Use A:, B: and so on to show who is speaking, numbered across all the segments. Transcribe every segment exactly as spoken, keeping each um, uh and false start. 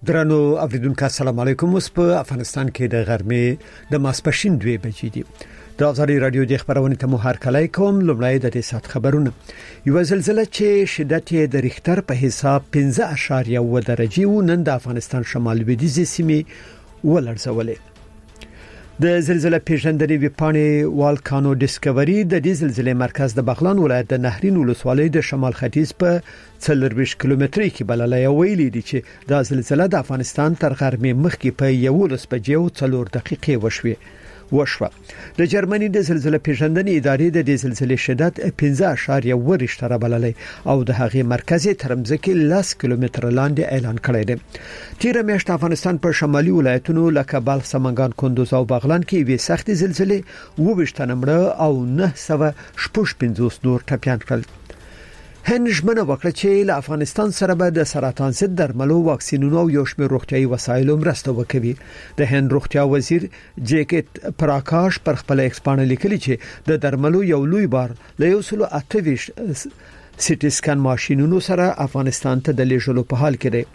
A: درنو اوریدونکو السلام علیکم. اوس په افغانستان کې د غرمې د ماسپښین دوه بجې دي. د ازادي رادیو د خبرونې ته مو هر کله کوم. لومړی د دې سات خبرونه. یو زلزلہ چې شدت یې د ریختر په حساب پنځه اعشاریه اووه درجه و نن د افغانستان شمال لویدیځ سیمې ولړزولې. د زلزلہ پیژندنې ویبپاڼې والکانو ډیسکوري د دې زلزلې مرکز د بغلان ولایت د نهرین ولسوالۍ د شمال ختیځ په څلرویشت کیلومتري کې بللای ویلي دي چې دا زلزلہ د افغانستان تر غرمې مخکې په یوولس بجې او څلور دقیقې وشوه. وشوه د جرمني د زلزلې پیژندنې ادارې د دې زلزلې شدت پنځه اعشاریه اووه ریشتره بللای او د هغې مرکز ترمځکه لس کیلومتره لاندې اعلان کړی دی. تیر میاشت افغانستان په شمالي ولایتونو لکه بلخ، سمنګان، کندوز او بغلان کې وی سخت زلزلې وویشت نمبر او نه سوه شپږ پنځوس نور ټپيان کړل. هند ژمنه وکړه چې له افغانستان سره به د سرطان ضد درملو، واکسینونو او یو شمېر روغتیايي وسایلو مرسته وکړي. د هند روغتیا وزیر جیکټ پراکاش پر خپل ایکس باندې لیکلي چې د درملو یو لوی بار له یو سل اته ویشت سټي سکان ماشينونو سره افغانستان ته د لیږلو په حال کې دی.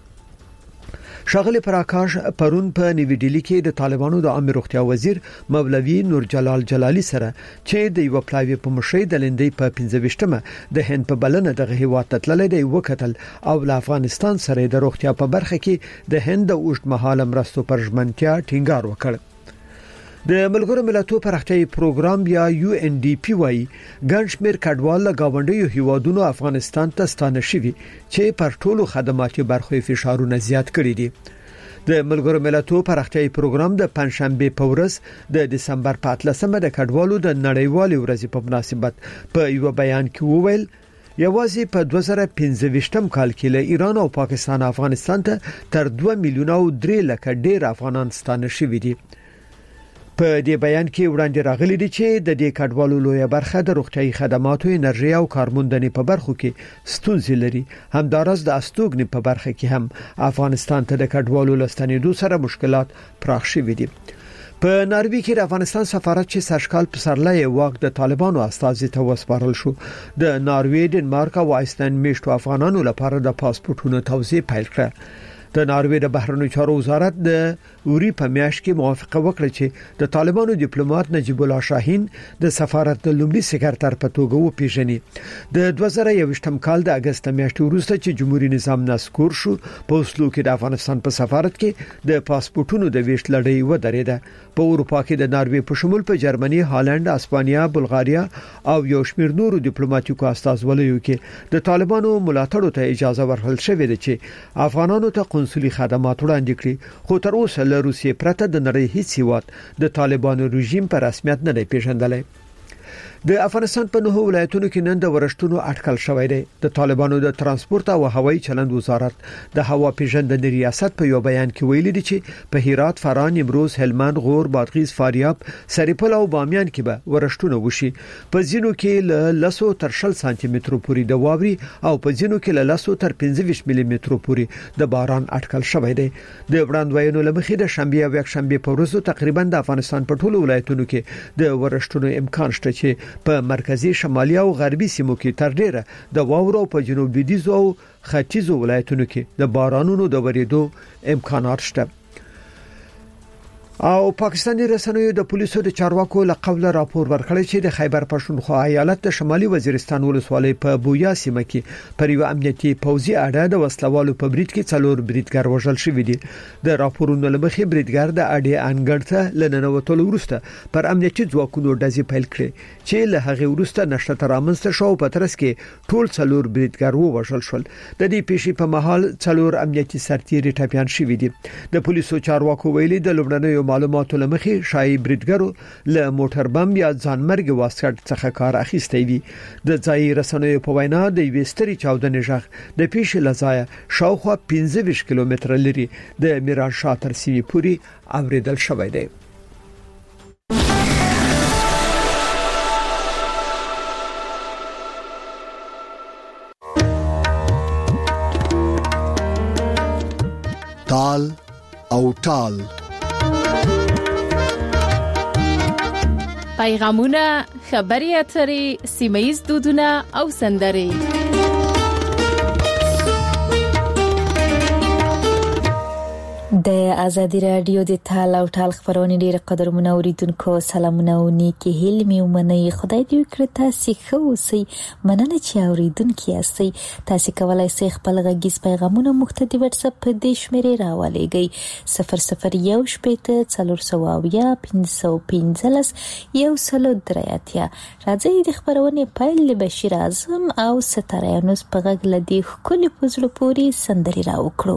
A: شاغلی پراکاش پرون په نیوی ډیلی کې د طالبانو د عامه روغتیا وزیر مولوی نور جلال جلالی سره چې د یو پلاوی په مشرۍ د لندې په پنځه ویشتمه د هند په بلنه دغه هیواد ته تللی دی وکتل او له افغانستان سره د روغتیا په برخه کې د هند د اوږد مهاله مرستو پر ژمنتیا ټینګار وکړ. د ملګرو ملتونو پراختیايي پروګرام یا یو ان ډي پی وايي ګنشمیر کډوال له گاونډیو هیوادونو افغانستان ته ستانه شوي چې پر ټولو خدماتي برخو فشارونه زیات کړي دي. د ملګرو ملتونو پراختیايي پروګرام د پنځشنبه په ورځ د دسمبر په اتلسمه د کډوالو د نړیوالې ورځې په مناسبت په یو بیان کې وویل یوازې په دوه زره پنځه ویشتم کال کې له ایران او پاکستان افغانستان ته تر دوه میلیونه او درې لکه ډیر افغانان ستانه شوي دي. په دې بیان کې وړاندې راغلي دي چې د دې کډوالو لویه برخه د روغتیايي خدماتو، انرژي او کارموندنې په برخو کې ستونزې لري. همدارس د استوګنې په برخه کې هم افغانستان ته د کډوالو لستنېدو سره مشکلات پراخ شوي دي. په ناروی کې د افغانستان سفارت چې سرشکال پسرلای واک د طالبانو استازي ته وسپارل شو. د ناروی، ډنمارک او آیسلند میشتو افغانانو لپاره د پاسپورتونو توزیع پیل کړه. د ناروی د بهرنیو چارو وزارت د اوري په میاشت کې موافقه وکړه چې د طالبانو ډیپلوماټ نجیب الله شاهین د سفارت د لومړي سکرټر په توګه وپیژني. د دوه زره یوویشتم کال د اگست میاشتې وروسته چې جمهوریت نظام نسکور شو په اوسلو کې د افغانستان په سفارت کې د پاسپورتونو د ویش لړۍ ودرېده. په اروپا کې د ناروی په شمول په جرمني، هالند، اسپانیا، بلغاریا او یو شمېر نورو ډیپلوماټیکو استازولیو کې د طالبانو ملاتړو ته اجازه ورکړل شوې ده چې افغانانو ته قونسلي خدمات وړاندې کړي. خو تر اوسه له روسیې پرته د نړۍ هیڅ هیواد د طالبانو رژیم په رسمیت نه دی پیژندلی. د افغانستان په نهو ولایتونو کې نن د ورښتونو اټکل شوی دی. د طالبانو د ترانسپورت او هوایي چلند وزارت د هوا پیژندنې ریاست په یو بیان کې ویلي دی چې په هرات، فراه، نیمروز، هلمند، غور، بادغیس، فاریاب، سرپل او بامیان کې به ورښتونه وشي. په ځینو کې له لسو تر شل سانتي مترو پورې د واوري او په ځینو کې له لسو تر پنځه ویشت ملي مترو پورې د باران اټکل شوی دی. د وړاندوینو لمخې د شنبه او یکشنبه په ورځو تقریبا د افغانستان په ټولو ولایتونو کې د ورښتونو امکان شته چې په مرکزی، شمالي او غربي سیمو کې تر ډیره د واورو په جنوب لویدیځ او ختیځو ولایتونو کې د بارانونو د ورېدو امکانات شته. او پاکستاني رسنیو د پولیسو د چارواکو له قوله راپور ورکړی چې د خیبر پښتونخوا ایالت د شمالي وزیرستان ولسوالۍ په بویا سیمه کې پر یو امنیتي پوځي اډه د وسلوالو په بریټ کې څلور بریټګر وژل شوی دي. د راپورونو لمخې بریټګر د اډې انګړ ته لننوتلو وروسته پر امنیتي ځواکونو ډزې پیل کړې چې له هغه وروسته نشته رامنځته شو. په ترڅ کې ټول څلور بریټګر وژل شول. د دې پیښې په مهال څلور امنیتي سرتیري ټپيان شوي دي. د پولیسو چارواکو ویلي د لومړنیو معلوماتو لمخې شای بریټګرو له موټر بم یا ځانمرګ واسکټ څخه کار اخیستی وي. د ځای رسنیو په وینا د ویستري چاودنې ژغ د پیښې لځای شاوخوا پنځه ویشت کیلومتره لري د میران شاه تر سیمې پورې اوریدل شوی دی.
B: تال او ټال
C: پیغامونه، خبري اترې، سیمه‌ییز دودونه او سندرې.
D: د ازادي رادیو د تال او ټال خبرونه ډیره قدرمن اوریدونکو سلامونه او نیکی هیلمي ومني. خدای دې وکړي تاسو ښه اوسئ. مننه چې اوریدونکو یاستئ. تاسو کولای شئ خپل غږیز پیغامونه مخ ته د واتس اپ په دې شمیرې راولېږئ صفر صفر یو شپږ څلور سوه اویا پنځه سوه پنځلس یو سلو درې اتیا. راځي د خبرونه پیل له بشیر اعظم او ستاره یونس په غږ لدی خولي پزړو پوری سندري را وکړو.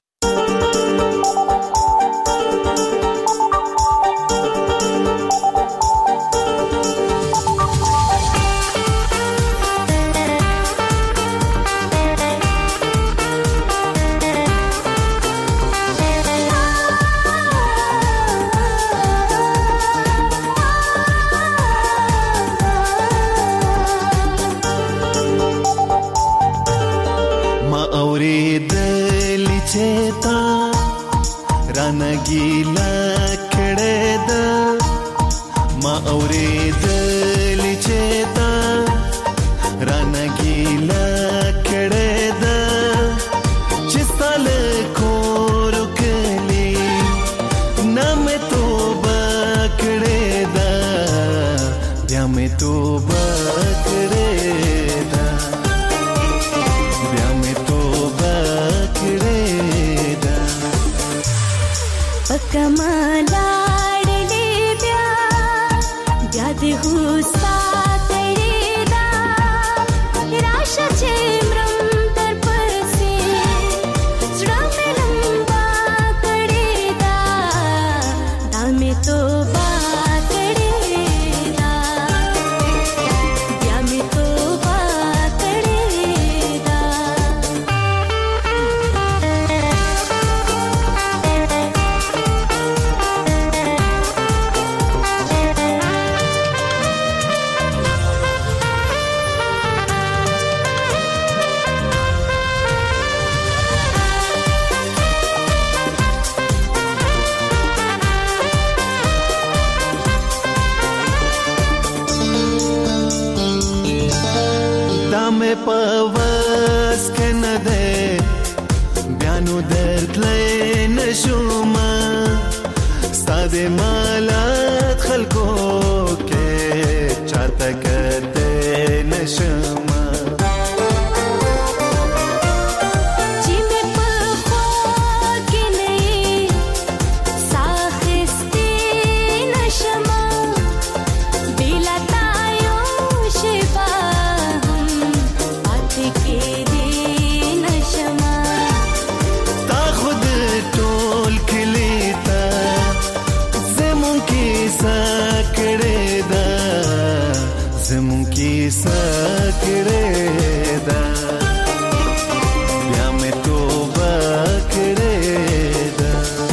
E: गीला खड़े दा मा औरे दल चेता राना गीला खड़े दा चिस्तल को रुकली ना मैं तो बकड़े दा ब्या मैं तो बकड़े दा ब्या मैं तो बकड़े दा कमालाडले ब्या ब्या दे हुसा तड़ेदा राशा चेमरम तर परसे जुड़ा में लंबा तड़ेदा दामे तो बात तड़ेदा ब्या में तो बात तड़ेदा में पवस के न दे ब्यानु दर्द ले नशुमा सादे मालात खलको के चाहता करते नशुमा sakireda bya me to bakireda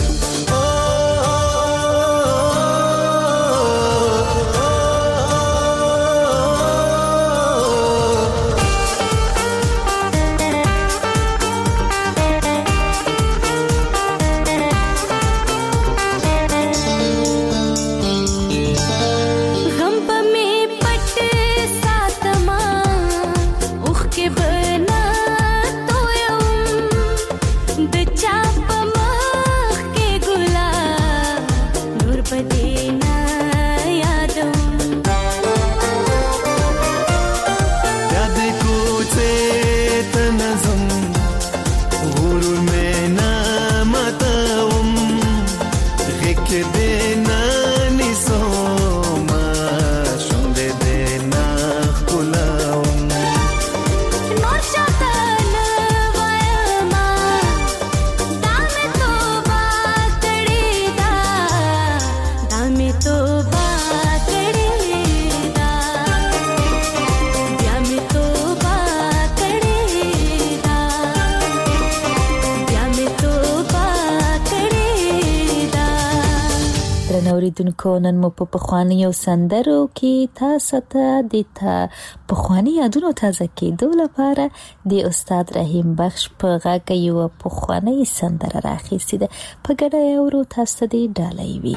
E: اوریدونکو نن مو په پخوانی یو سندرو کې تاسو ته د تا پخوانی یادونو تازه کېدو لپاره د استاد رحیم بخش په غږ یو پخوانی سندره راخیستې ده. په ګډه یو تاسو د ډالۍ وی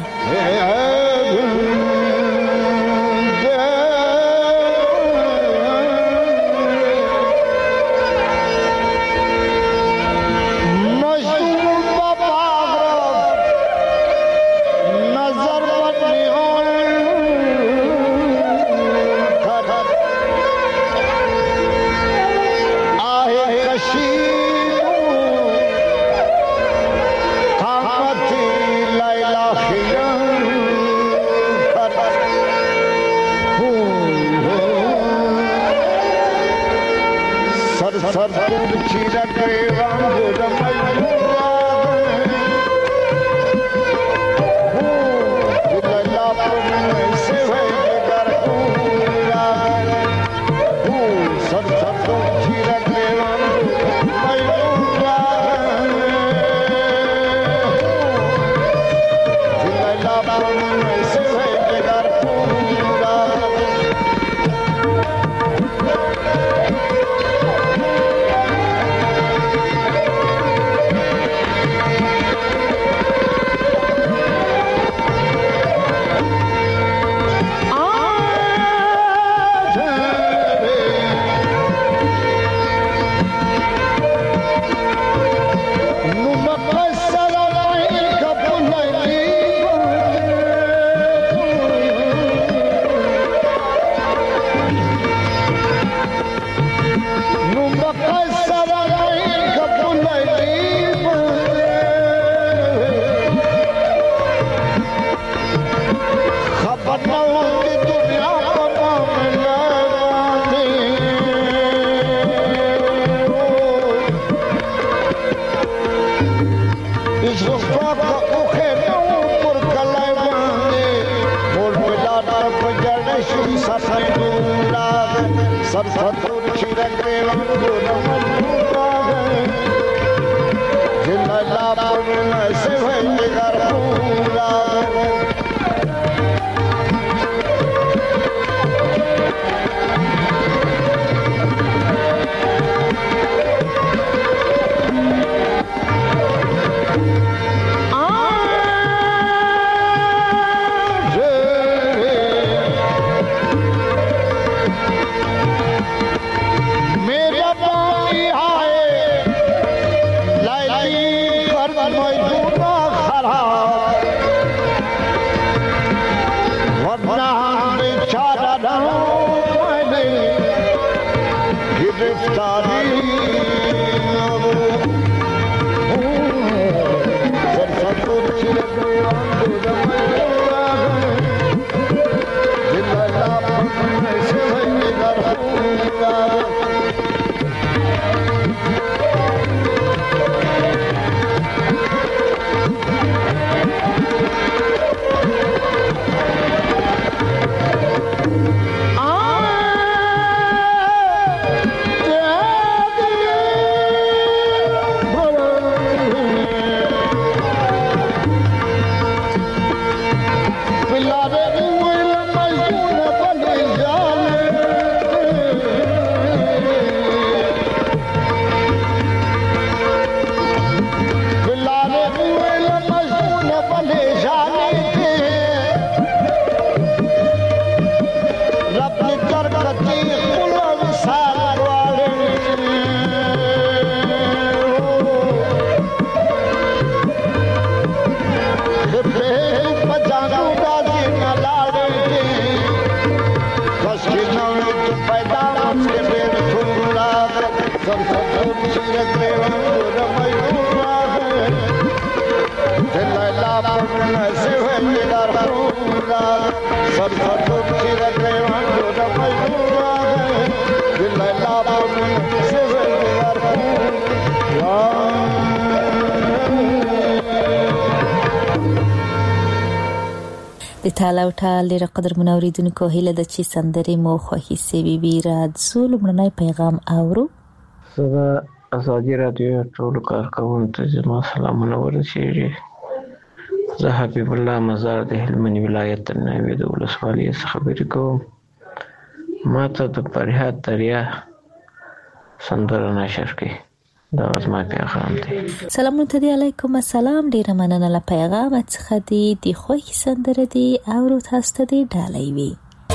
D: د تالا او ټال ډېر قدر منوریدونکو هیله د چی سندرې مو خوښی سی بي راځو لمړنی پیغام اورو.
F: زه ازادي رادیو ټول کارکونکو ته زما سلامونه ورسیږي. زه حبیب الله مزار د هلمند ولایت نوې د ولسوالۍ څخه خبرې کوم. ما ته د فرهاد دریا سندره نشر کړي. دا زما پیغام دی.
D: سلامونه ته دی. علیکم السلام. ډیر مننه له پیغام څخه دی. د خوښ سندره دی او تاسو ته دی ډالۍ وي.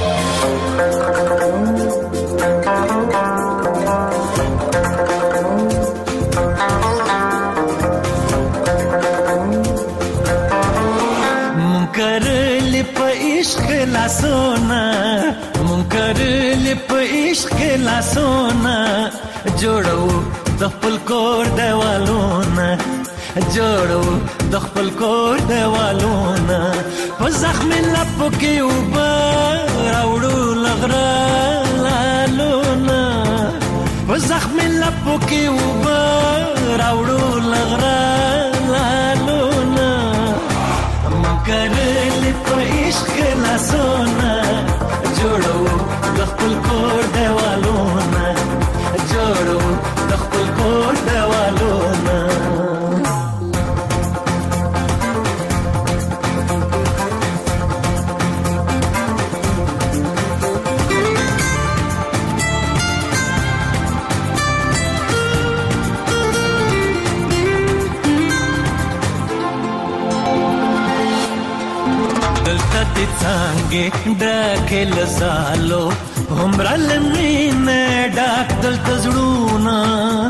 G: منکر لپ عشق لا سونا منکر لپ عشق لا سونا جوړو د خپل کور دیوالونه جوړو د خپل کور دیوالونه په زخم لپ کې وبا راوړو لغرا لالونه په زخم لپو کې وبا راوړو لغرا لالونا مکرل په عشق لاسونا جوړو د خپل کور دیوالونه جوړو د خپل کور دیوالونه څنګه ډکه لزالو همرل مینه ډک دل تزړونا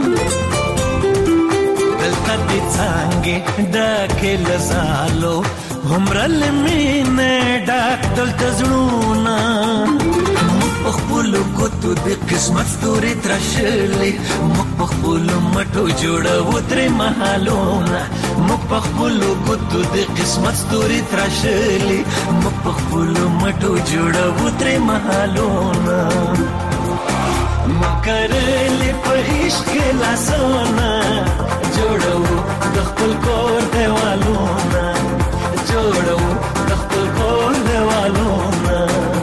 G: دلته دې څنګه ډکه لزالو همرل مینه ډک دل تزړونا خپل کوتو د قسمت ستوري ترشلې مخ په خپل مټو جوړو تر محالونه مخ په خپل کوتو د قسمت ستوري ترشلې مخ په خپل مټو جوړو تر محالونه مکرلې په عشق لاسونه جوړو د خپل کور دیوالونه جوړو د خپل کور دیوالونه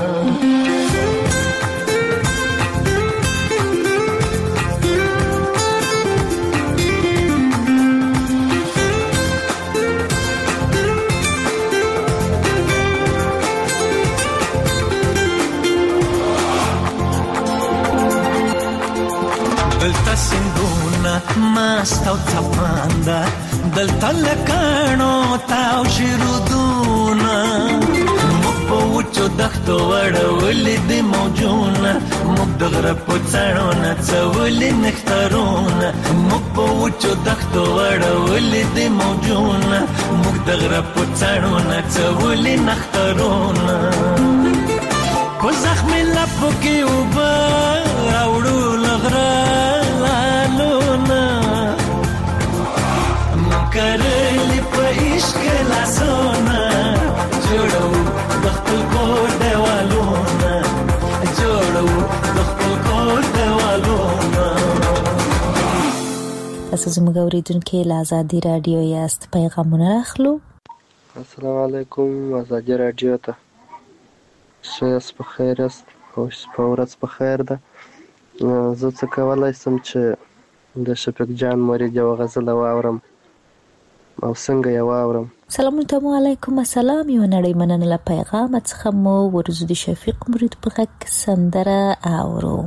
G: ماستو څپاندا دلته لکانو تاو شرودونا مو وچو دختو وړولې د موجونه مو دغره پڅړو نه څولې نخترونه مو وچو دختو وړولې د موجونه مو دغره پڅړو نه څولې نخترونه کو زخم لپو کې وبا راوړو لغرا کرلی په عشق لاسونه جوړو د خپل کور دیوالونه جوړو د خپل کور دیوالونه
D: تاسو زموږ اوریدونکو له آزادي رادیو یاست پیغامونه اخلو.
H: السلام علیکم آزادي رادیو ته شایست په خیر است او شپه ورځ په خیر ده. زه څه کولای شم چې د شفیق جان مرید یو غزل واورم او څنګه یې واورم؟
D: سلام علیکم. السلام یو نړۍ مننه پیغام څخه مو ورزو د شفیق مرید په غږ سندره اورو.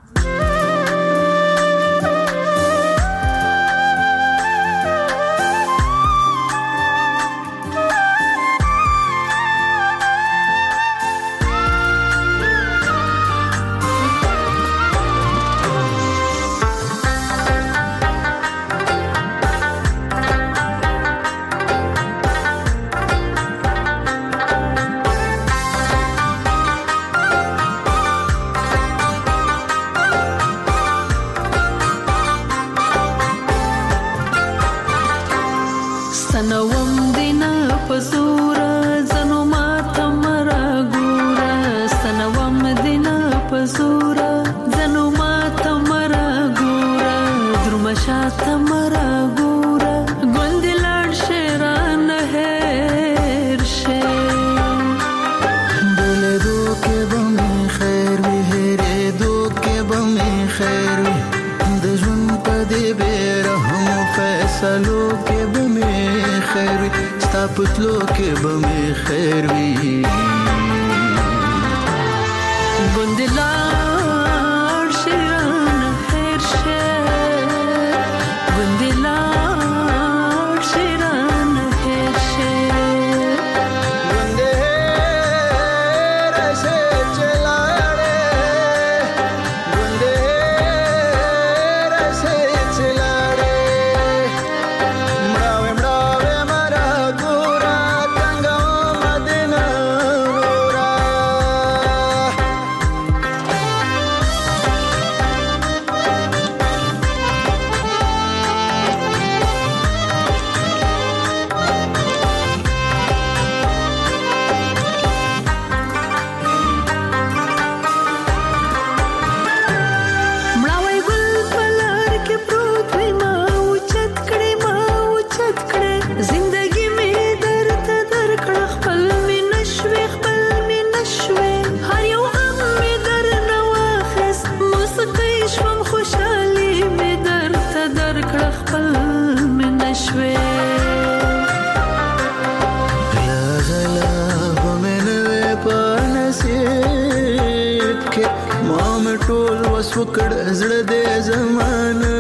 I: پتلو کې به مې خیر وي ګوندلار شیران خیر شه ګوندلار شیران خیر شه ګوندې راشه چلاړې ګوندې راشه چلاړې مړاوې مړاوې مرا ما مې ټول وس وکړ زړه دې زمانه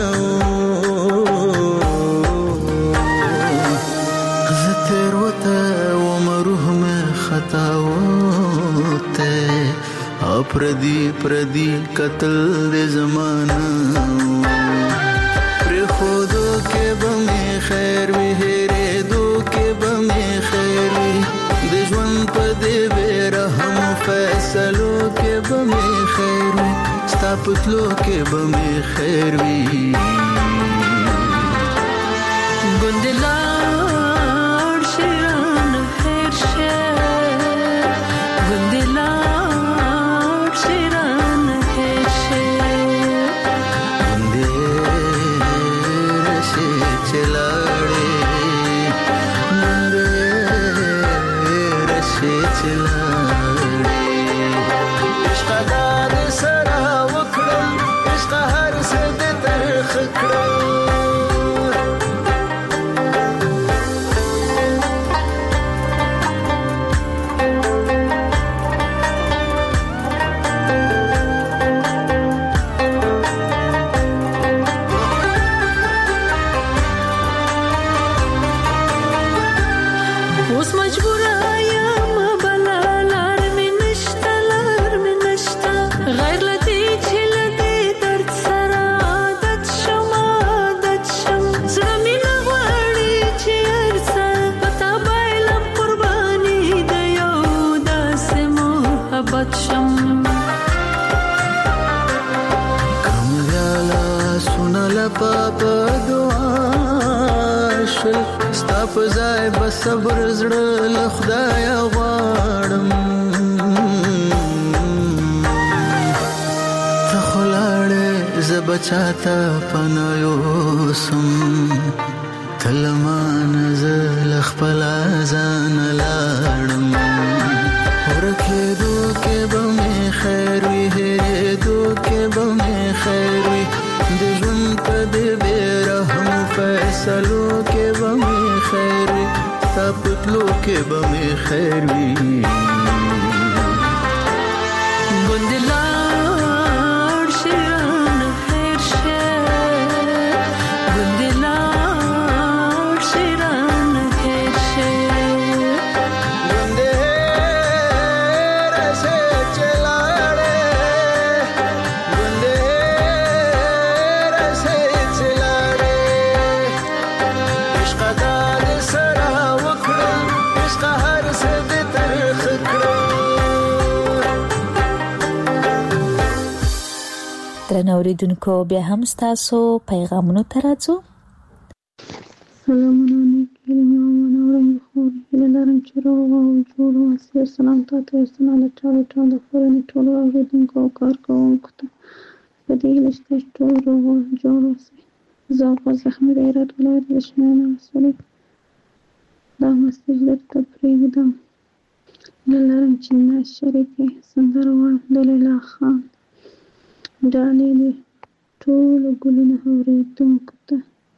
I: زه تیر وته وم روح مې خطا وته پردي پردي قتل دې زمانه پر خودو کې به مې خیر وي هېرېدو کې به مې خیر وي د ژوند په دې بې رحم فیصلو کې به مې خیر وي ستا په تلو کې به مې خیر وي ګوندې لاړ شي رانه هېر شه ګوندې لاړ شي رانه هېر شه ګوندې راشي چې لاړې ګوندې راشي چې لاړې عشق دا دې سره وکړم عشق هر څه دې ترخ کړم اوس مجبوره یم بله لار مې نشته لار مې نشته غیر له دې چې له دې درد سره عادت شم عادت شم زړه مې نه غواړي چې هر څه په تا بایلم قرباني د یو داسې محبت شم کم بیا لاسونه له پاپه دعا شل ستا په ځای به صبر زړه له خدایه غواړم ته خو لاړې زه به چاته پناه یوسم ته له مانه زه له خپله ځانه لاړم ورکېدو کې به مې خیر وي هېرېدو کې به مې خیر وي د ژوند په دې بې رحم فیصلو کې به مې خیر وي ستا په تلو کې به مې خیر وي ګوندې لاړ شي رانه هېر شه ګوندې لاړ شي رانه هېر شه ګوندې راشي چې لاړې ګوندې راشي چې لاړې عشق دا دې سره وکړم عشق هر څه دې ترخ کړم
D: درنو اوریدونکو بیا هم ستاسو پیغامونو ته راځو
J: سلامونه نیکی میومن اورم بخور هیله لرم چې روغ او جوړ اوسئ سلام تاسو ته سلام د ټولو ټولو د خورنې ټولو اوریدونکو او کارکوونکو ته په دې هیله چې تاسو ټول روغ او جوړ اوسئ زه غوث احمد هرات ولایت د شمال ولسوالۍ دا مسیج درته پرېږدم هیله لرم چې ناز شریفې سندره وایم د لیلا خان ډالۍ دې ټولو ګلونه اورېدونکو ته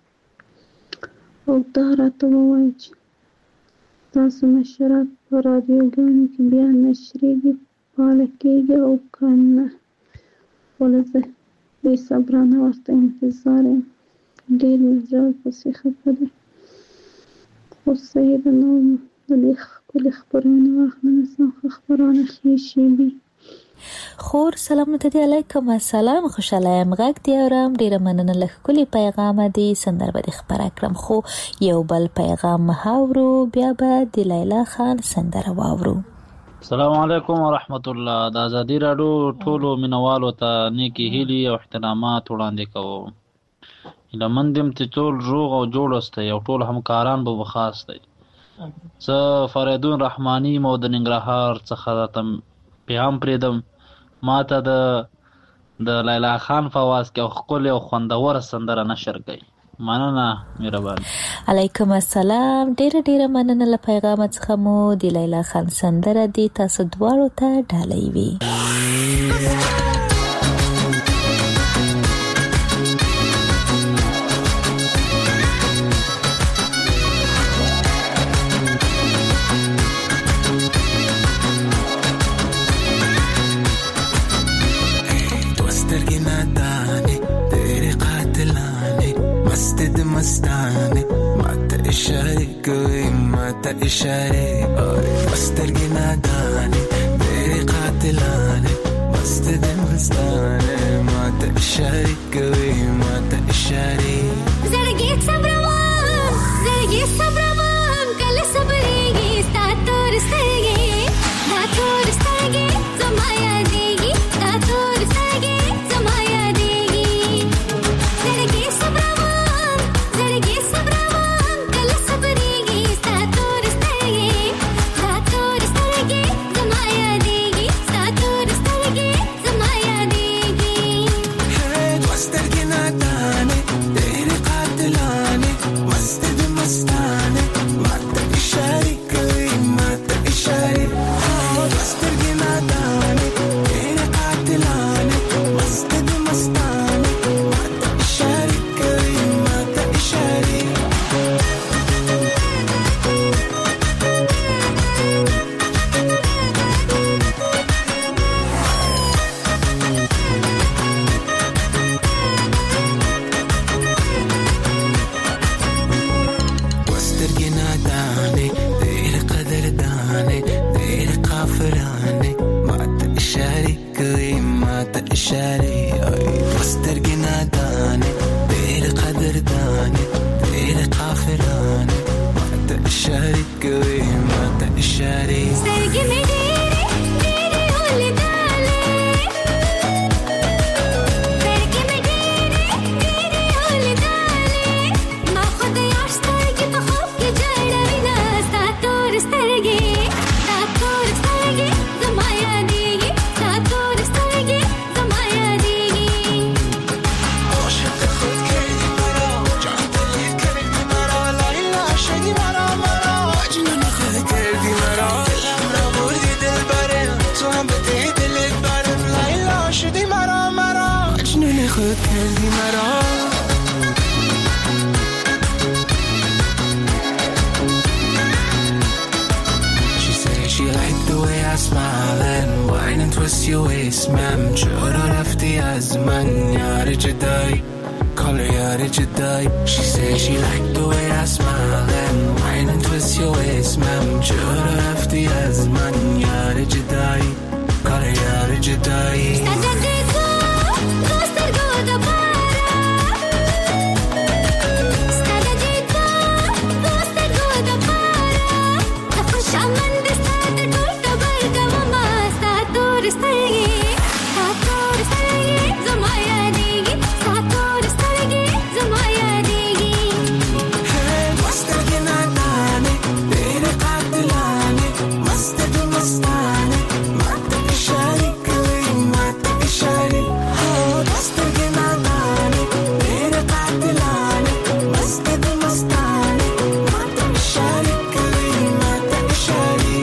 J: او دا راته ووایي چې تاسو نشرات په رادیوګانو کې بیا نشریږي فعاله کېږي او که نه ولې زه بې صبرانه ورته انتظار یم ډېر مې زړه پسې خفه دی خو صحیح ده نو د دې ښکلې خپرونې واخلم زه خو خپرونه ښې شیبې
D: خور سلام ته دی علیکم السلام خوشاله یم غږ دی اورم ډیره مننه له ښکلي پیغام دی سندره به خبره کړم خو یو بل پیغام هاورو بیا به د لیلا خان سندره واورو
K: السلام علیکم ورحمت الله د ازادي راډیو ټولو مینوالو ته نیکی هیلي او احترامات وړاندې کوم لمندم ته ټول روغ او جوړ اوسئ او ټول همکاران به خاص دي زه فریدون رحمانی مو د ننګرهار څخه تم پیغام پریدم ماته د د لیلا خان فواز کې خپل او خوندور سندره نشر کړي مننه مهرباني
D: علیکم السلام ډیره ډیره مننه له پیغام څخه مو د لیلا خان سندره دی تاسو دواړو ته ډالۍ وي
L: ناداني तेरे قاتلاني مستد مستاني مات إشاري قوي مات إشاري مسترقي ناداني तेरे قاتلاني مستد مستاني مات إشاري قوي مات إشاري
I: زرقيت صبرمان زرقيت صبرمان كل صبريجي ستاتور استرقي ستاتور استرقي زمايا ديجي ستاتور استرقي زمايا ديجي زرقيت صبرمان زرقيت صبرمان كل صبريجي ستاتور استرقي ستاتور استرقي زمايا ديجي ستاتور استرقي زمايا ديجي
L: هيد واسترقي ناداني तेरे قاتلاني مستد مستاني مات إشاري قوي مات إشاري واسترقي ناداني तेरे قاتلاني مستد مستاني مات إشاري قوي مات إشاري واسترقي ناداني तेरे قدر داني तेरे قافلاني مات إشاري قوي مات إشاري واسترقي ناداني तेरे قدر داني तेरे قافلاني مات إشاري قوي مات إشاري
I: استرقي مديري مديري واللي دالي استرقي مديري مديري واللي دالي ما خد يا استرقي بخوف جرينا ستاتور استرقي ستاتور استرقي زمايا ديجي ستاتور استرقي زمايا ديجي
L: عشان تاخد كيدي مرا جعلت لي كلمة مرا لا إلا عشاني مرا مرا أجنون خذ كيدي مرا الأمر بوردي دل بارم توهم بديد اللي بارم لا إلا عشاني مرا مرا أجنون خذ كيدي مرا She said she liked the way I smile and whine and twist your waist, ma'am. شعور رفتي أزمن يا رجداي call her يا رجداي. She said she liked the way I smile and whine and twist your waist, ma'am. شعور رفتي أزمن يا رجداي call her يا رجداي.
I: استجديتو استرقو دبارة استجديتو استرقو دبارة تخش عمان دستات طول تبرقة ماما ستاتور استرقي ستاتور استرقي زمايا ديجي ستاتور استرقي زمايا ديجي
L: هيد واسترقي ناداني तेरे قاتلاني مستد مستاني مات إشاري قوي مات إشاري هيد واسترقي ناداني तेरे قاتلاني مستد مستاني مات إشاري قوي مات إشاري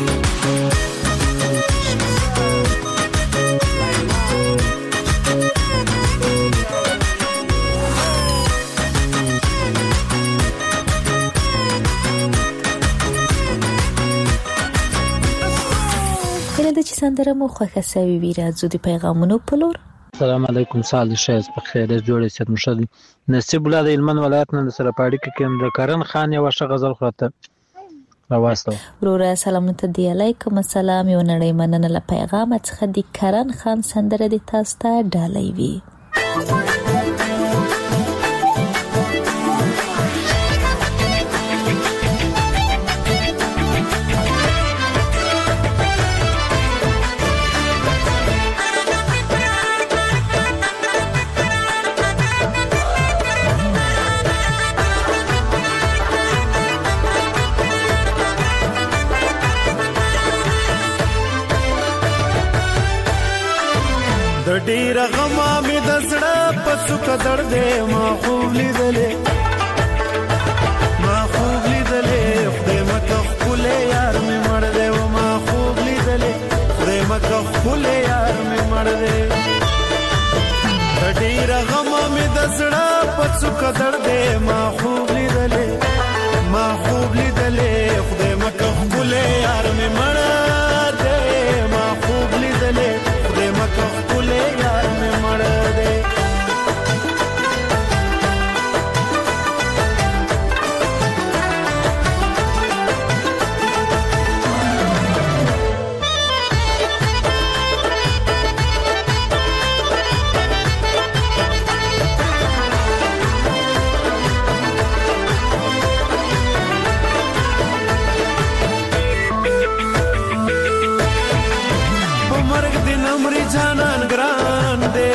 D: کله د چې سندره مو خوښه سوي وي راځو د پیغامونو په لور.
K: السلام علیکم سال شایز په خیر جوړې ست مشد نصیب الله د علمن ولایت نه سره پاړی کې کوم د کرن خان یو ش غزل خاطر راوستو
D: ورور سلام ته دی علیکم السلام یو نړۍ مننه له پیغام څخه د کرن خان سندره د تاسو ته ډالۍ وی.
G: د ډیر غما می د زړه په څوک درده ما خوب لیدلې ما خوب لیدلې خدای مکه خپل یار می مړ دې و ما خوب لیدلې خدای مکه خپل یار می مړ دې د ډیر غما می د زړه په څوک درده ما خوب لیدلې ما خوب لیدلې خدای مکه خپل یار می مړ دې ما خوب لیدلې خدای مکه خپل یار می مړ دې
M: دې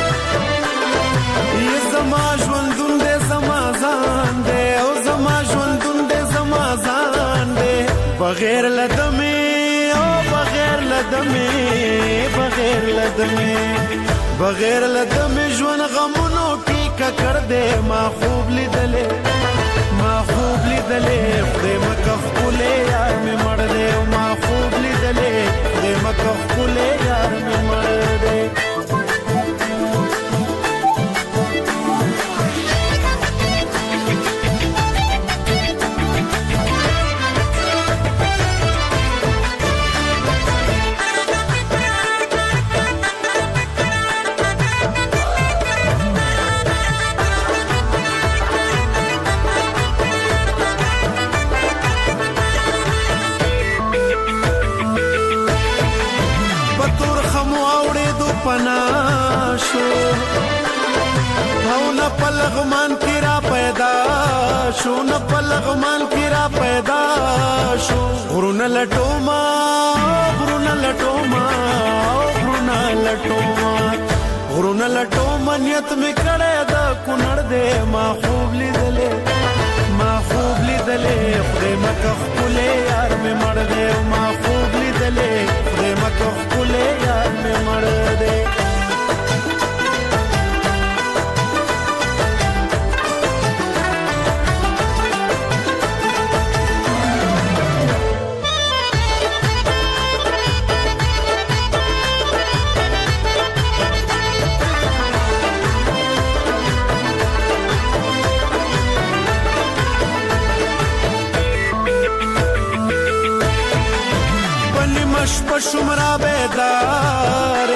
M: ی زما ژوندون دې زما ځان دې او زما ژوندون دې زما ځان دې بغیر لدمه او بغیر لدمه بغیر لدمه بغیر لدمه ژوند غمونو کې ککړ دې ما خوب لیدلې ما خوب لیدلې خدای مکه خپلې یار مې مړ دې ما خوب لیدلې خدای مکه خپلې یار مې مړ دې پناشو او نه پلغمان کی را پیدا شو نه پلغمان کی را پیدا شو غرون لټوما غرون لټوما غرون لټوما غرون لټوما نیت می کړه دا کونړ دې ما خوب لیدلې ما خوب لیدلې خدای مکه خپلې یار می مړ دې ما خوب لیدلې خدای مکه خپلې یار می مړ دې شمرا بیدار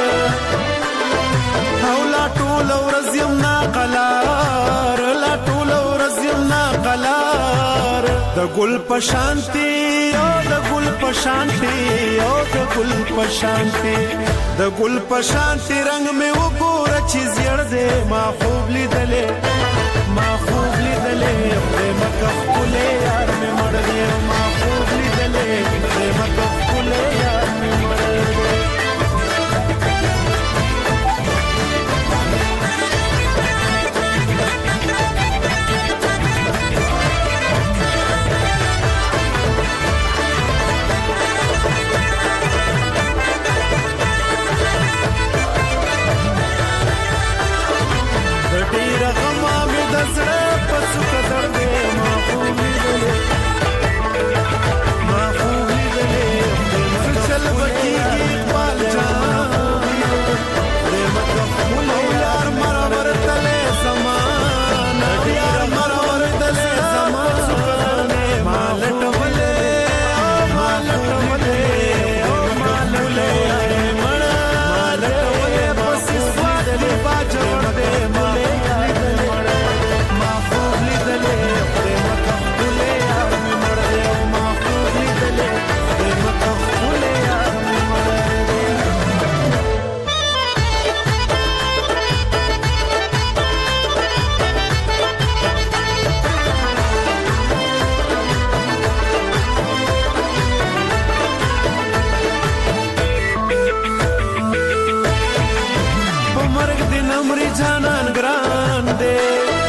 M: او لا ټول ورځ یم نا قلار لا ټول ورځ یم نا قلار د ګل پشانتی او د ګل پشانتی او د ګل پشانتی د ګل پشانتی رنگ مې وګوره چې زیړ دې ما خوب لیدلې ما خوب لیدلې خدای مکه خپلې یار مې مړ دې ما خوب لیدلې خدای مکه خپلې یار مې مړ دې ډېر غم مې د زړه په څوک درځي ما خوب لیدلې ما خوب لیدلې چل بکیږي اقبال جان دې مکه خپل یار مرور تلې زمان یار مرور تلې زمان ما لټولې ما لټولې ما لټولې مړ ما لټولې بس سوادلې باجوړ دې ما جانان ګران دې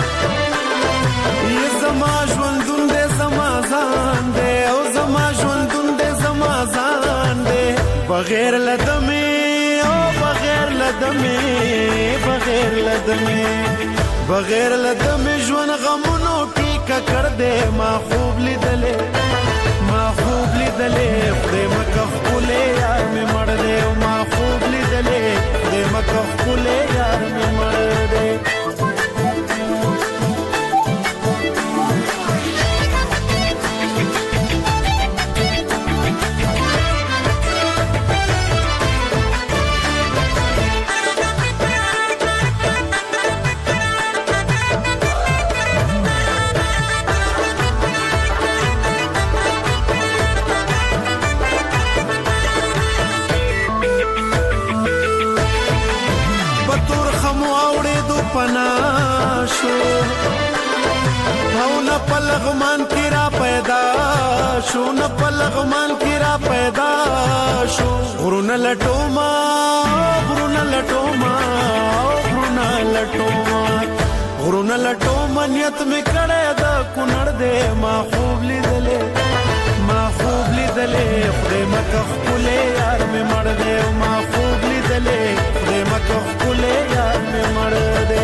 M: ی زما ژوندون دې زما ځان دې او زما ژوندون دې زما ځان دې بغیر لدمه او بغیر لدمه بغیر لدمه بغیر لدمه ژوند غمونو کې ککړ دې ما خوب لیدلې ما خوب لیدلې خدای مکه خپلې یار مې مړ دې ما خوب لیدلې خدای مکه خپلې یار مې مړ دې پناشو او نه پلغمان کی را پیدا شو نه پلغمان کی را پیدا شو غرون لټوما غرون لټوما لټو غرونه لټو منیت می کړه د کونړ دې ما خوب لیدلې ما خوب لیدلې خدای مکه خپلې یار می مړ دې ما خوب لیدلې خدای مکه خپلې یار می مړ دې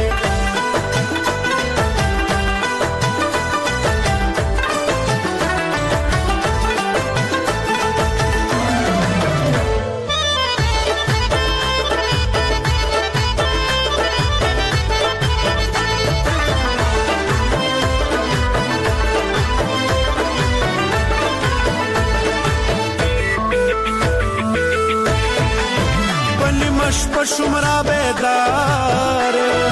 M: شپه شمرا بیدار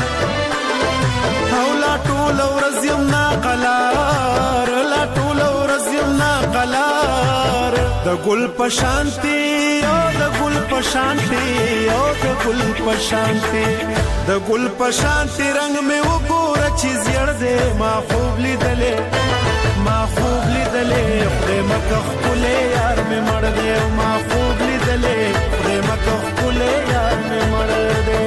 M: او لا ټول ورځ یم ناقلار لا ټول ورځ یم ناقلار د ګل په شانتي او د ګل په شانتي او د ګل په شانتي د ګل په شانتي رنگ مې وګوره چې زیړ دې ما خوب لیدلې ما خوب لیدلې خدای مکه خپلې یار مې مړ دې ما خوب لیدلې خدای مکه خپلې یار مې مړ دې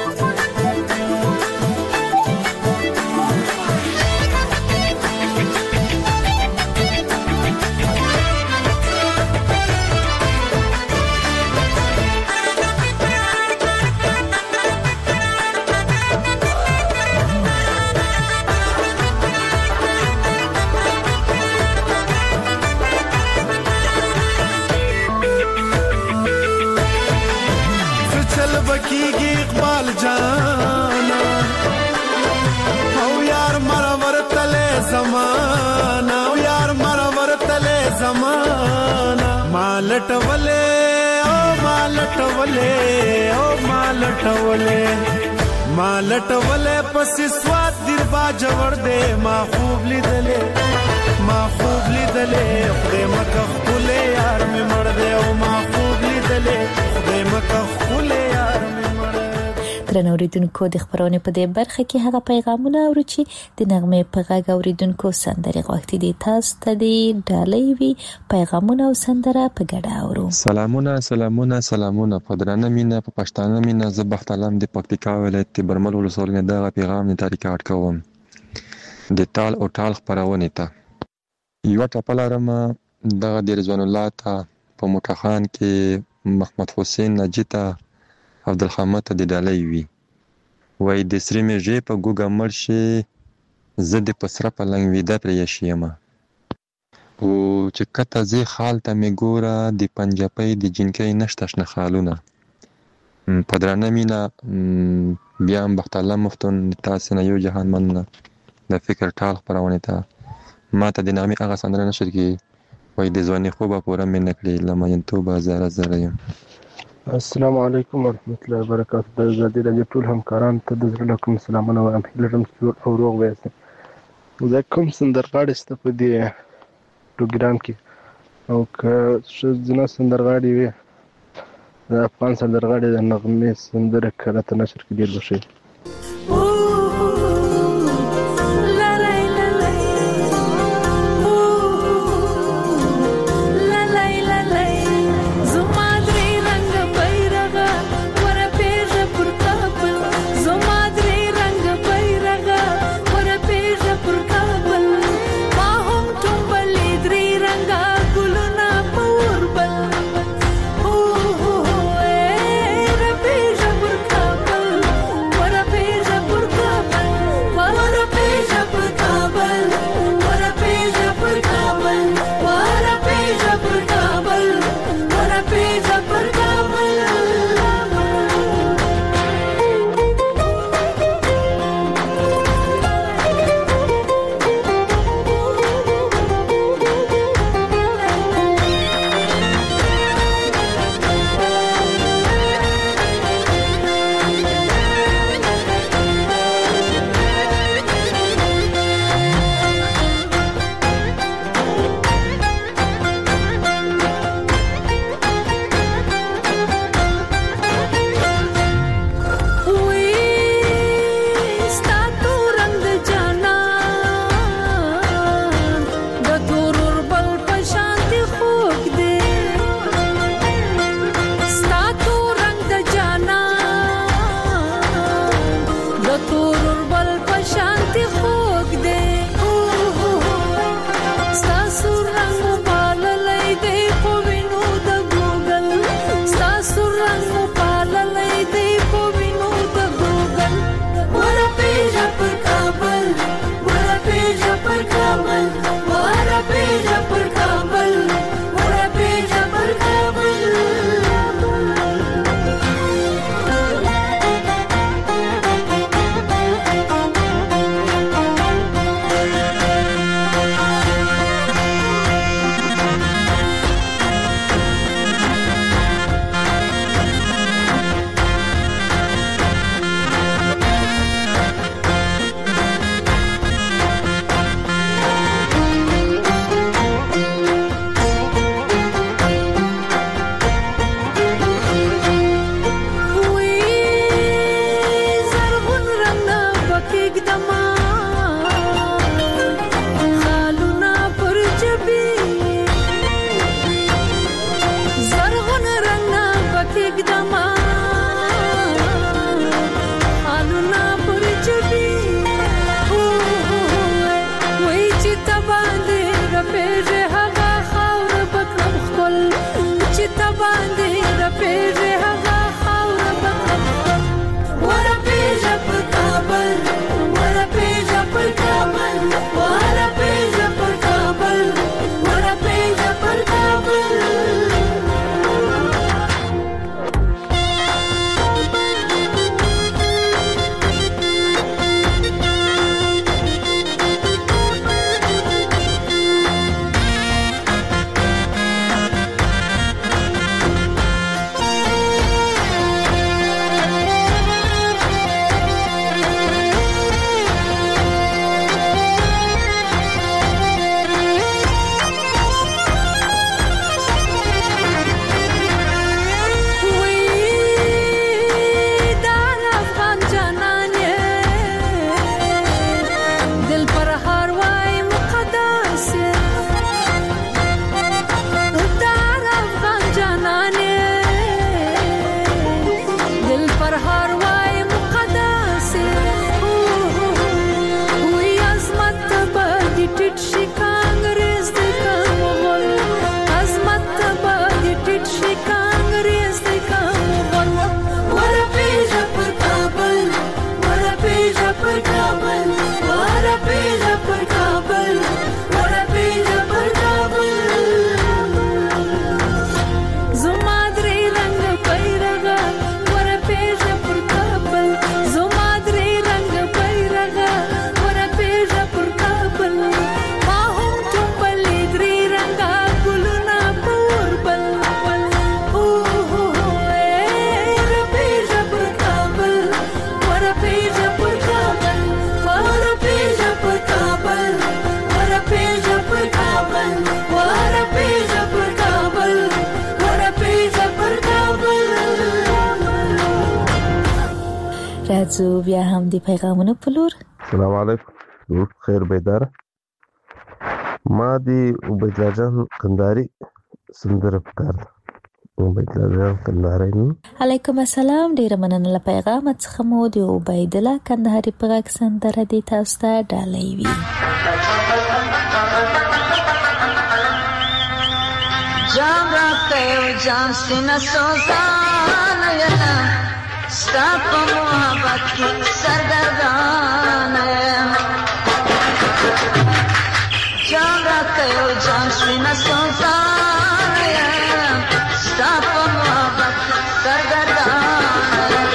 M: بکیږي اقبال جانا او یار مرور تله زمانہ او یار مرور تله زمانہ مالټولې او مالټولې او مالټولې مالټولې پس سواد در با جوړ دې ما خوب لیدلې ما خوب لیدلې خدای مکه خپلې یار مې مړ دې او ما خوب لیدلې خدای مکه خپلې یار
D: درنو اوریدونکو د خبرونه په دې برخه کې هغه پیغامونه اورو چې د نغمه په غږ اوریدونکو سندري غوښتي دي تاسو ته دی ډالۍ وی پیغامونه او سندره په ګډه اورو
N: سلامونه سلامونه سلامونه په درنه مینه په پښتانه مینه زبخت علم د پکتیکا ولایت برمل ولسوالۍ دغه پیغام نه تاریخ اټ کوم د تال او ټال خبرونه ته یو ټاپلارم دغه د رضوان الله ته په متخان کې محمد حسین نجیتا عبدالحمد د ډالۍ وی وای د سری میږي په ګوګا مرشي زه د پسره په لنګ ویدا پر یشیم او چې کته زی خال ته میګورا د پنجابۍ د جنکۍ نشته شنه خالونه په درنه مینا بیا بخت الله مفتون تاسو نه یو جهان مننه د فکر ټال خبرونه ته ما ته د نامي هغه سندره نشر کی وای د ځواني خوبه پوره مې نکړي لمه ینتوبه زره زره یم
O: السلام علیکم ورحمۃ اللہ وبرکاتہ د ازادي راډیو ټول همکاران ته د زړه کوم سلامونه وایم لرم چې او روغ وایسته زه کوم سندرغاړي ست په دې پروګرام کې او که څه ځنه سندرغاړي وي د افغان سندرغاړي د نغمه سندره کړه ته نشر کې ډیر بشي
I: What a
D: راځو بیا هم د پیغامونو په لور.
P: السلام علیکم. روح خیر بیدار. ما دی عبید الله جان کندهاری سندره پکار عبید الله جان کندهاری.
D: علیکم السلام. ډیر مننه له پیغام څخه مو د عبید الله کندهاری په غږ سندره دی تاسو ته ډالۍ وي.
Q: جام راته او جام سینه سوزان یم ستا په محبت کې سرګردان یم. جام راته او جام سینه سوزان یم ستا په محبت کې سرګردان یم.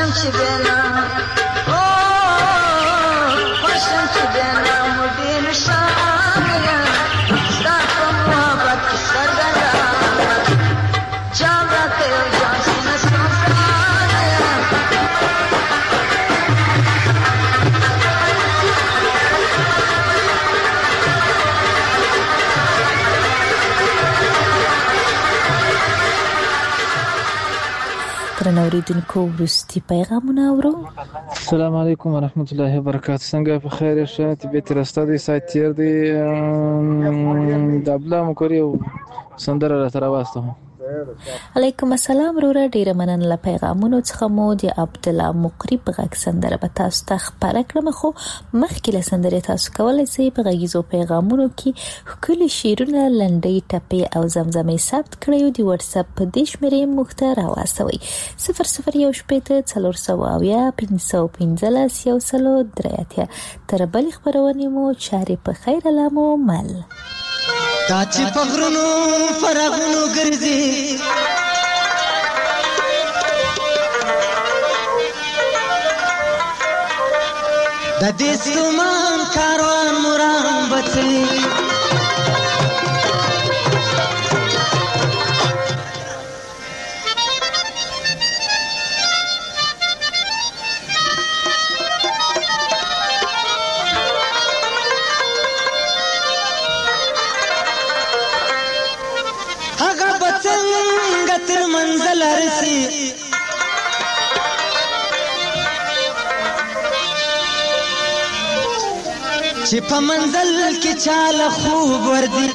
Q: خوشم چې بینا او خوشم چې بینا مودې نشانه ستا په محبت کې سرګردانه جام راته یو جام سینه سوزانه
D: درنوریدونکو وروستي پیغامونه اورو.
R: السلام علیکم ورحمت الله وبرکاته. څنګه په خیر یې؟ طبیعت راسته دی، سات تیر دی. د ابلا مکوري سندره را تر واسطه.
D: علیکم السلام وروره، ډیره مننه له پیغامونو څخه. مو د عبد الله مقری په غږ سندره به تاسو ته خبره کړم، خو مخکې له سندرې تاسو کولای شئ په غږیزو پیغامونو کې ښکلي شعرونه، لنډۍ، ټپې او زمزمې ثبت کړئ او د واتس اپ په دې شمېرې موږ ته راواستوئ: صفر صفر یو شپېته څلور سوه اویا پنځه سوه پنځلس یو سل درې اتیا. تر بلې خپرونې مو چارې په خیر الله مو مل.
S: دا چې په غرونو فرغونو ګرځي د دې ستومان کاروان مرام بڅي منزل رسی چې په منزل کې چاله خوب وردی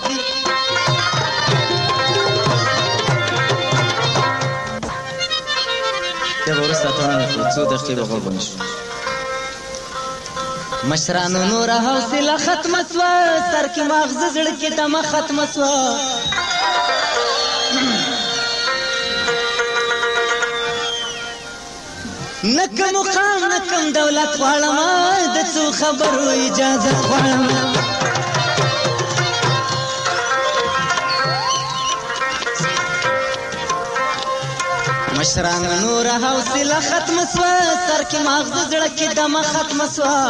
T: دا ورسته ته څو دقیقې وغوړم شو.
S: مشرانو نور حوصله ختم سوا، سر کې مغز زړه کې دمه ختم سوا. نکم مقام نکم دولت غواړم، د څو خبرو اجازه غواړم. مشران نور حوصله ختم سوا، سر کې مغز زړه کې دمه ختم سوا.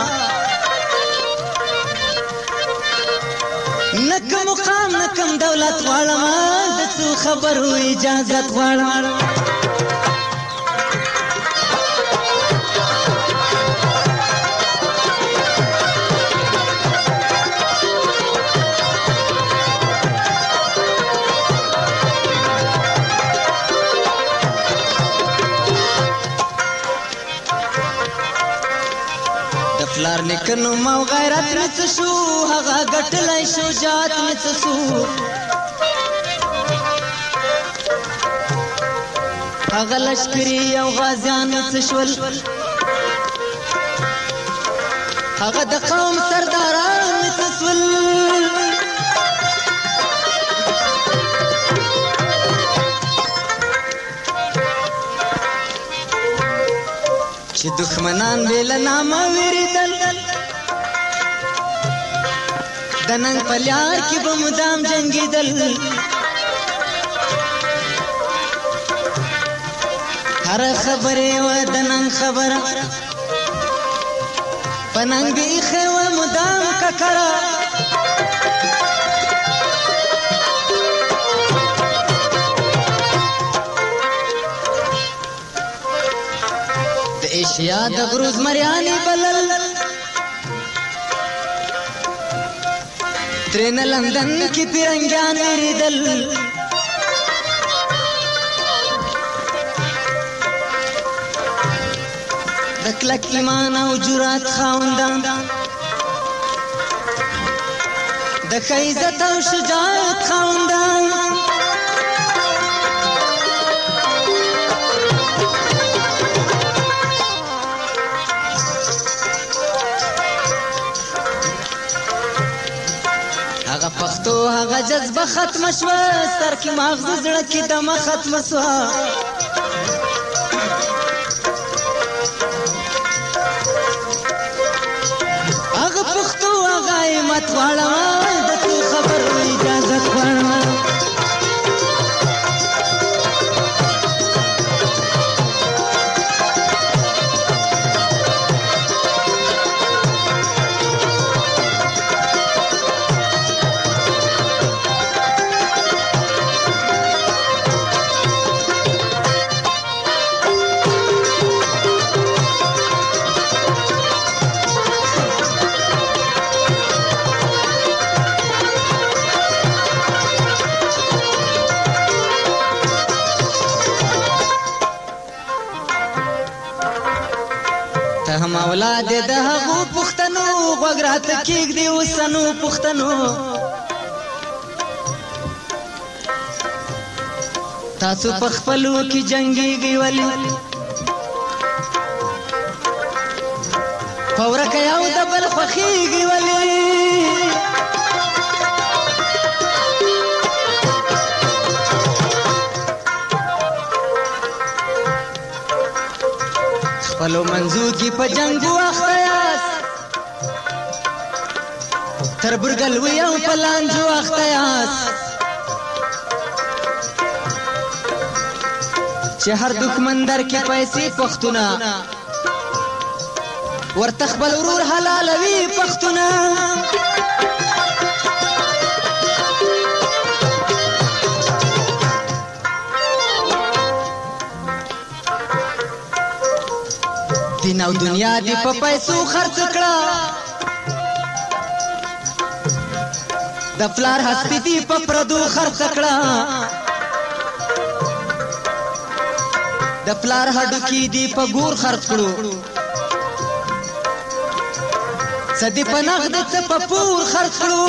S: نکم مقام نکم دولت غواړم، د څو خبرو اجازه غواړم. پلار لیکنو مو غیرت مڅ شو، هغه ګټلای شجاعت مڅ شو. هغه لشکري او غازیان مڅ شول، هغه د قوم سرداران مڅ شول. چې دښمنان ویل نامه ویریدل، د ننګ په لار کې به مدام جنګېدل. هر خبرې وه د ننګ خبره، په ننګ به ایښې وه مدام ککړه. ایشیا د غروز مریانی بلل، ترین لندن کی پیرنگیان ویریدل. د کلک ایمان او جرات خاوندان، د ښه عزت او شجاعت خاوندان. هغه پښتو هغه جذبه ختم شوه، سر کې مغز زړه کې دمه ختم شوه. هغه پښتو هغه همت غواړم، د څو خبرو اجازه غواړم. هم اولاد د هغو پښتنو غوګرات کېږدي وسنو پښتنو تاسو په خپلو کې جنگيږئ ولې فورکه یو د بل خوښیږي ولې خپلو منځو کې په جنګو اخته یاست تر برګلوي او په لانجو اخته یاست چې هر دښمن در کې پیسې پښتونه ورته خپل ورور حلالوي پښتونه دین او دنیا دی په پیسو خرڅ کړه د فلار هستی دی په پردو خرڅ کړه د فلار هډو کې دی په ګور خرڅ کړو سدی په نغد څه په پور خرڅ کړو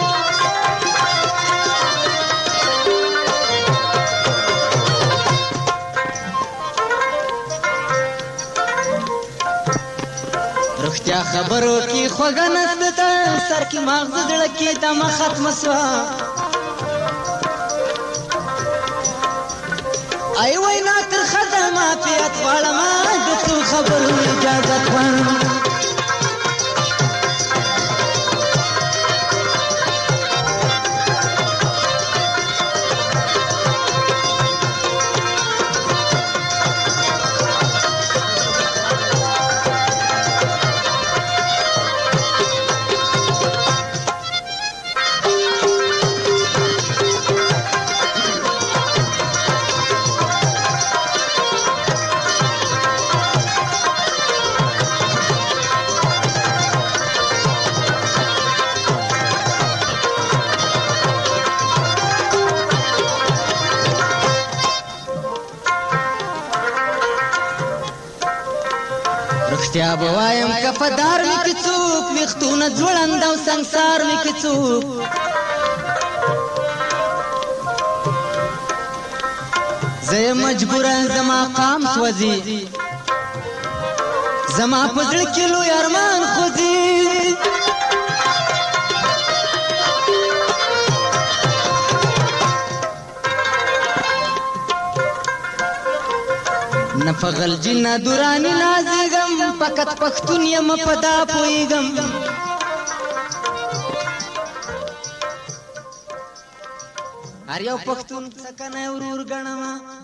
S: رښتیا خبرو کې خوږه نسته سر کې مغز زړه کې دمه ختم سوا ای وینا تر خدمه پیات غواړم د څو خبرو اجازه غواړم رښتیا به وایم کفدار مې که څوک ویښتونه ځوړند او سنګسار مې که څوک زه یې مجبوره زما قام سوځي زما په زړه کې لوی ارمان خوځي نه په غلجي نه دوراني نازېږم فقط پښتون یم په دا پوهېږم هر یو پښتون څکنی ورور ګڼمه